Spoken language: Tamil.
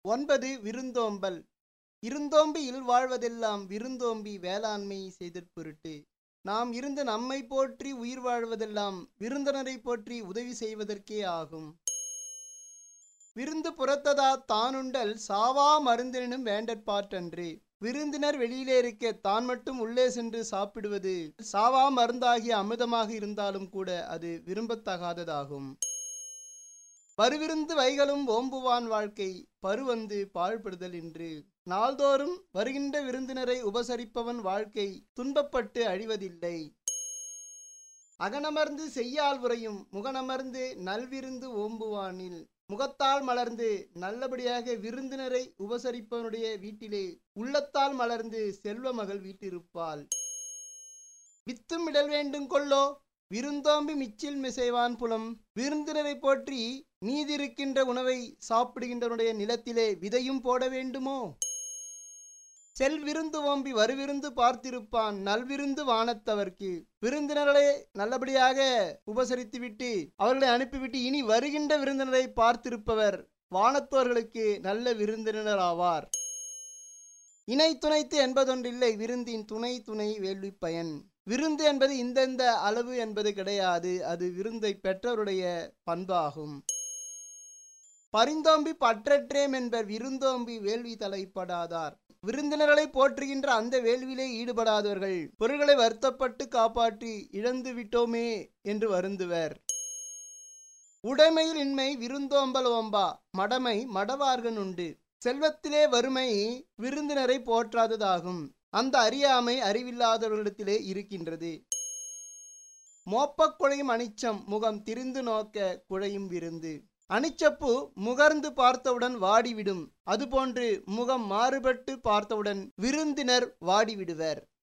9. விருந்தோம்பல். இருந்தோம்பி இல்வாழ்வதெல்லாம் விருந்தோம்பி வேளாண்மை செய்தற் பொருட்டு. நாம் இருந்து நம்மை போற்றி உயிர் வாழ்வதெல்லாம் விருந்தினரை போற்றி உதவி செய்வதற்கே ஆகும். விருந்து புறத்ததா தானுண்டல் சாவா மருந்தினும் வேண்டற்பாற்றன்று. விருந்தினர் வெளியிலே இருக்க தான் மட்டும் உள்ளே சென்று சாப்பிடுவது சாவா மருந்தாகிய அமிர்தமாக இருந்தாலும் கூட அது விரும்பத்தகாததாகும். பருவிருந்து வைகளும் ஓம்புவான் வாழ்க்கை பருவந்து பாழ்படுதல் என்று. நாள்தோறும் வருகின்ற விருந்தினரை உபசரிப்பவன் வாழ்க்கை துன்பப்பட்டு அழிவதில்லை. அகனமர்ந்து செய்யால் உரையும் முகனமர்ந்து நல்விருந்து ஓம்புவானில். முகத்தால் மலர்ந்து நல்லபடியாக விருந்தினரை உபசரிப்பவனுடைய வீட்டிலே உள்ளத்தால் மலர்ந்து செல்வ மகள் வீட்டிருப்பாள். வித்தும் இடல் வேண்டும் கொள்ளோ விருந்தோம்பி மிச்சில் மிசைவான் புலம். விருந்தினரை போற்றி நீதிருக்கின்ற உணவை சாப்பிடுகின்றவனுடைய நிலத்திலே விதையும் போட வேண்டுமோ? செல்விருந்து ஓம்பி வருவிருந்து பார்த்திருப்பான் நல்விருந்து வானத்தவர்க்கு. விருந்தினர்களை நல்லபடியாக உபசரித்துவிட்டு அவர்களை அனுப்பிவிட்டு இனி வருகின்ற விருந்தினரை பார்த்திருப்பவர் வானத்தோர்களுக்கு நல்ல விருந்தினர் ஆவார். இணை துணைத்து என்பதொன்றில்லை விருந்தின் துணை துணை வேள்வி பயன். விருந்து என்பது இந்தெந்த அளவு என்பது கிடையாது. அது விருந்தை பெற்றவருடைய பண்பாகும். பரிந்தோம்பி பற்றற்றேம் என்பர் விருந்தோம்பி வேள்வி தலைப்படாதார். விருந்தினர்களை போற்றுகின்ற அந்த வேள்வியிலே ஈடுபடாதவர்கள் பொருள்களை வருத்தப்பட்டு காப்பாற்றி இழந்து விட்டோமே என்று வருந்துவர். உடைமையில் இன்மை விருந்தோம்பல் ஓம்பா மடமை மடவார்கன் உண்டு. செல்வத்திலே வறுமை விருந்தினரை போற்றாததாகும். அந்த அறியாமை அறிவில்லாதவர்களிடத்திலே இருக்கின்றது. மோப்பக் குழையும் அனிச்சம் முகம் திரிந்து நோக்க குழையும் விருந்து. அனிச்சப்பு முகர்ந்து பார்த்தவுடன் வாடிவிடும். அதுபோன்று முகம் மாறுபட்டு பார்த்தவுடன் விருந்தினர் வாடிவிடுவர்.